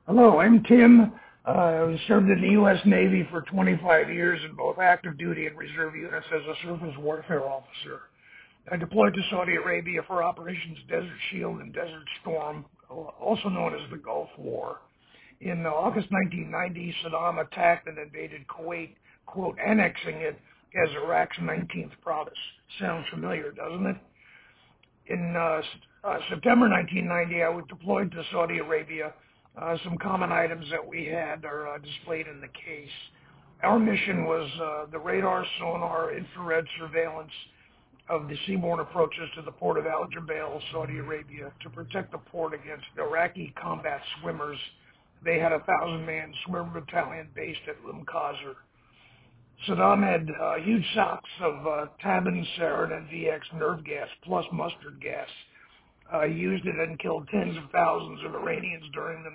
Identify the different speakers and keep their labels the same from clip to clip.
Speaker 1: Hello, I'm Tim. I served in the U.S. Navy for 25 years in both active duty and reserve units as a surface warfare officer. I deployed to Saudi Arabia for Operations Desert Shield and Desert Storm, also known as the Gulf War. In August 1990, Saddam attacked and invaded Kuwait, quote, annexing it as Iraq's 19th province. Sounds familiar, doesn't it? In September 1990, I was deployed to Saudi Arabia. Some common items that we had are displayed in the case. Our mission was the radar, sonar, infrared surveillance of the seaborne approaches to the port of Al Jubail, Saudi Arabia, to protect the port against Iraqi combat swimmers. They had a 1,000-man swimmer battalion based at Qasr. Saddam had huge stocks of Tabun, sarin, and VX nerve gas, plus mustard gas. He used it and killed tens of thousands of Iranians during the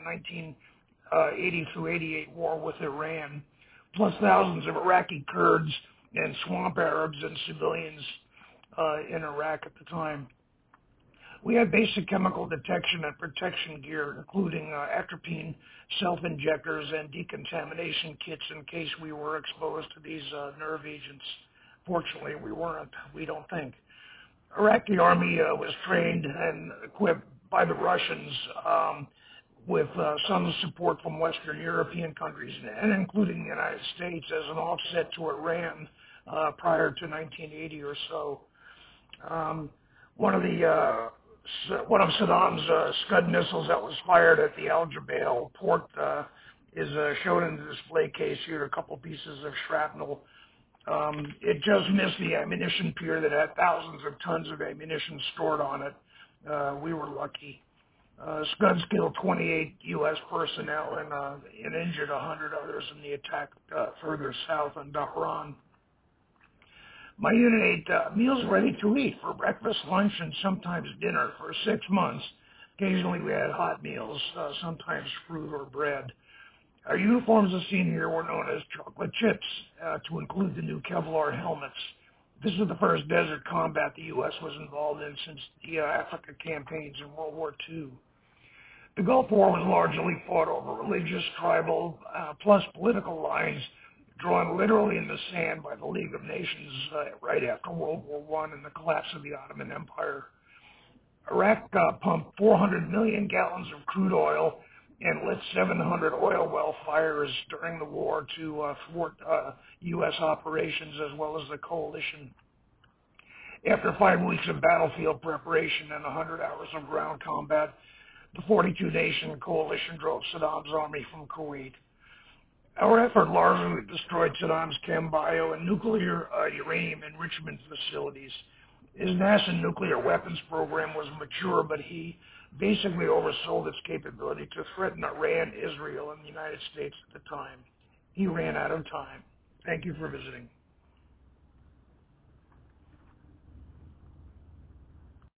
Speaker 1: 1980 through 88 war with Iran, plus thousands of Iraqi Kurds and swamp Arabs and civilians in Iraq at the time. We had basic chemical detection and protection gear, including atropine, self-injectors, and decontamination kits in case we were exposed to these nerve agents. Fortunately, we weren't, we don't think. Iraqi army was trained and equipped by the Russians with some support from Western European countries, and including the United States as an offset to Iran prior to 1980 or so. One of Saddam's Scud missiles that was fired at the Al Jubail port is shown in the display case here, a couple pieces of shrapnel. It just missed the ammunition pier that had thousands of tons of ammunition stored on it. We were lucky. Scuds killed 28 U.S. personnel and injured 100 others in the attack further south in Dhahran. My unit ate meals ready to eat for breakfast, lunch, and sometimes dinner for 6 months. Occasionally we had hot meals, sometimes fruit or bread. Our uniforms as seen here were known as chocolate chips, to include the new Kevlar helmets. This is the first desert combat the U.S. was involved in since the Africa campaigns in World War II. The Gulf War was largely fought over religious, tribal, plus political lines drawn literally in the sand by the League of Nations right after World War I and the collapse of the Ottoman Empire. Iraq pumped 400 million gallons of crude oil and lit 700 oil well fires during the war to thwart U.S. operations as well as the coalition. After 5 weeks of battlefield preparation and 100 hours of ground combat, the 42-nation coalition drove Saddam's army from Kuwait. Our effort largely destroyed Saddam's chem, bio, and nuclear uranium enrichment facilities. His NASA nuclear weapons program was mature, but he basically oversold its capability to threaten Iran, Israel, and the United States at the time. He ran out of time. Thank you for visiting.